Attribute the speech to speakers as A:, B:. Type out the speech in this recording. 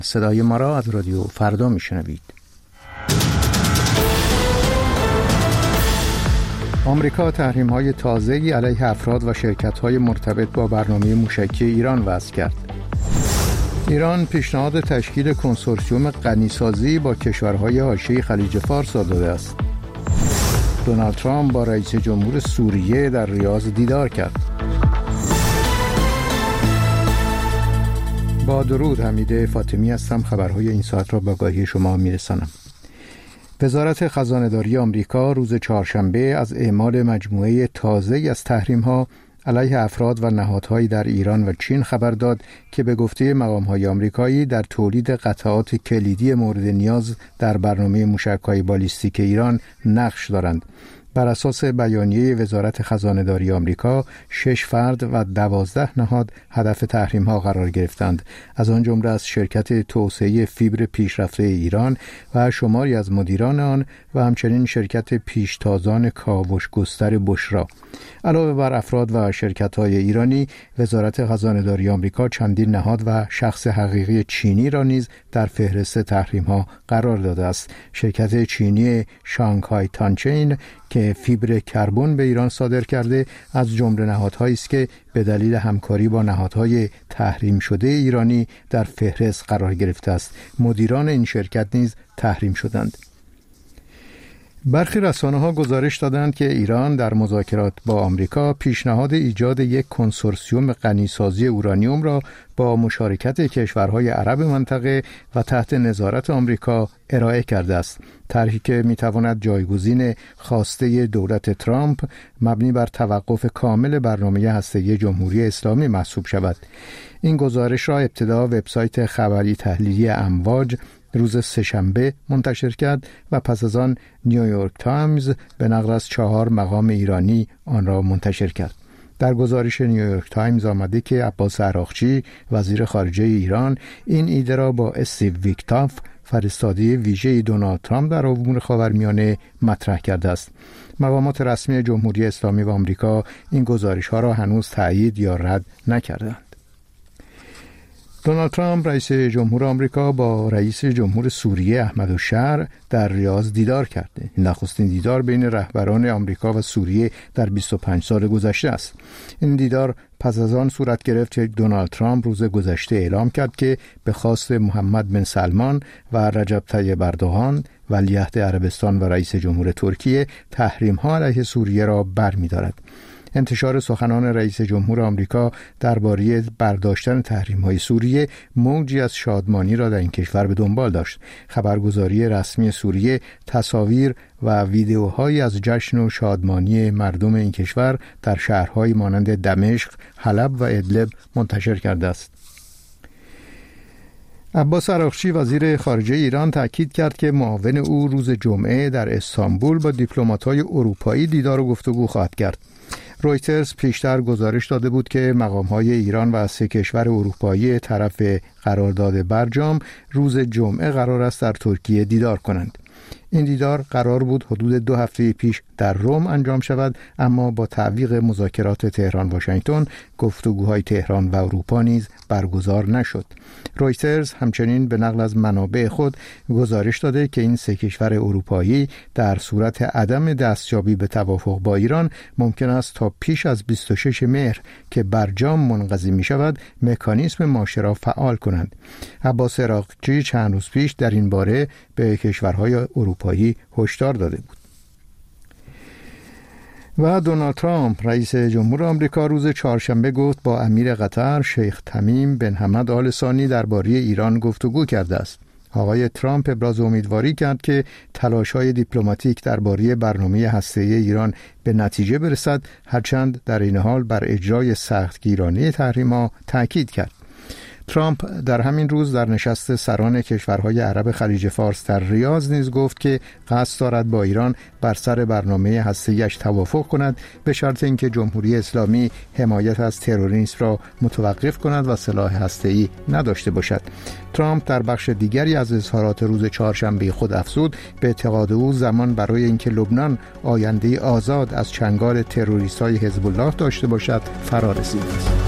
A: صدای ما را از رادیو فردا میشنوید. آمریکا تحریم‌های تازه‌ای علیه افراد و شرکت‌های مرتبط با برنامه موشکی ایران وضع کرد. ایران پیشنهاد تشکیل کنسورسیوم غنیسازی با کشورهای حاشیه خلیج فارس داده است. دونالد ترامپ با رئیس جمهور سوریه در ریاض دیدار کرد. با درود، حمید فاطمی هستم. خبرهای این ساعت را به آگاهی شما میرسانم. وزارت خزانه‌داری آمریکا روز چهارشنبه از اعمال مجموعه تازه‌ای از تحریم‌ها علیه افراد و نهادهایی در ایران و چین خبر داد که به گفته مقام‌های آمریکایی در تولید قطعات کلیدی مورد نیاز در برنامه موشک‌های بالیستیک ایران نقش دارند. بر اساس بیانیه وزارت خزانه‌داری آمریکا 6 فرد و 12 نهاد هدف تحریم‌ها قرار گرفتند، از آن جمله از شرکت توسعه فیبر پیشرفته ایران و شماری از مدیران آن و همچنین شرکت پیشتازان کاوش گستر بشرا. علاوه بر افراد و شرکت‌های ایرانی، وزارت خزانه‌داری آمریکا چندین نهاد و شخص حقیقی چینی را نیز در فهرست تحریم‌ها قرار داده است. شرکت چینی شانگهای تانچین که فیبر کربن به ایران صادر کرده از جمله نهادهایی است که به دلیل همکاری با نهادهای تحریم شده ایرانی در فهرست قرار گرفته است. مدیران این شرکت نیز تحریم شدند. برخی رسانه‌ها گزارش دادند که ایران در مذاکرات با آمریکا پیشنهاد ایجاد یک کنسورسیوم غنیسازی اورانیوم را با مشارکت کشورهای عرب منطقه و تحت نظارت آمریکا ارائه کرده است. طرحی که می‌تواند جایگزین خواسته دولت ترامپ مبنی بر توقف کامل برنامه هسته‌ای جمهوری اسلامی محسوب شود. این گزارش را ابتدا وبسایت خبری تحلیلی امواج روز سه‌شنبه منتشر کرد و پس از آن نیویورک تایمز به نقل از 4 مقام ایرانی آن را منتشر کرد. در گزارش نیویورک تایمز آمده که عباس عراقچی وزیر خارجه ایران این ایده را با استیو ویتکوف فرستاده ویژه دونالد ترامپ در امور خاورمیانه مطرح کرده است. مقامات رسمی جمهوری اسلامی و آمریکا این گزارش‌ها را هنوز تایید یا رد نکردند. دونالد ترامپ رئیس جمهور آمریکا با رئیس جمهور سوریه احمد الشرع در ریاض دیدار کرد. این نخستین دیدار بین رهبران آمریکا و سوریه در 25 سال گذشته است. این دیدار پس از آن صورت گرفت که دونالد ترامپ روز گذشته اعلام کرد که به خواست محمد بن سلمان و رجب طیب اردوغان ولیعهد عربستان و رئیس جمهور ترکیه تحریم‌ها علیه سوریه را برمی‌دارد. انتشار سخنان رئیس جمهور آمریکا درباره برداشتن تحریم‌های سوریه موجی از شادمانی را در این کشور به دنبال داشت. خبرگزاری رسمی سوریه تصاویر و ویدیوهایی از جشن و شادمانی مردم این کشور در شهرهای مانند دمشق، حلب و ادلب منتشر کرده است. عباس عراقچی وزیر خارجه ایران تاکید کرد که معاون او روز جمعه در استانبول با دیپلمات‌های اروپایی دیدار و گفتگو خواهد کرد. رویترز پیشتر گزارش داده بود که مقام‌های ایران و 3 کشور اروپایی طرف قرارداد برجام روز جمعه قرار است در ترکیه دیدار کنند. این دیدار قرار بود حدود 2 هفته پیش در روم انجام شود، اما با تعویق مذاکرات تهران واشنگتن گفتگوهای تهران و اروپا نیز برگزار نشد. رویترز همچنین به نقل از منابع خود گزارش داده که این 3 کشور اروپایی در صورت عدم دستیابی به توافق با ایران ممکن است تا پیش از 26 مهر که برجام منقضی می شود مکانیزم ماشه را فعال کنند. عباس عراقچی چند روز پیش در این باره به کشورهای اروپایی هشدار داده بود. و دونالد ترامپ رئیس جمهور آمریکا روز چهارشنبه گفت با امیر قطر شیخ تمیم بن حمد آل ثانی درباره ایران گفتگو کرده است. آقای ترامپ ابراز امیدواری کرد که تلاش‌های دیپلماتیک درباره برنامه هسته‌ای ایران به نتیجه برسد، هرچند در این حال بر اجرای سختگیرانه تحریم‌ها تاکید کرد. ترامپ در همین روز در نشست سران کشورهای عرب خلیج فارس در ریاض نیز گفت که قصد دارد با ایران بر سر برنامه هسته‌ایش توافق کند به شرط اینکه جمهوری اسلامی حمایت از تروریسم را متوقف کند و سلاح هسته‌ای نداشته باشد. ترامپ در بخش دیگری از اظهارات روز چهارشنبه خود افزود به اعتقاد او زمان برای اینکه لبنان آینده آزاد از چنگال تروریست‌های حزب الله داشته باشد فرا رسیده است.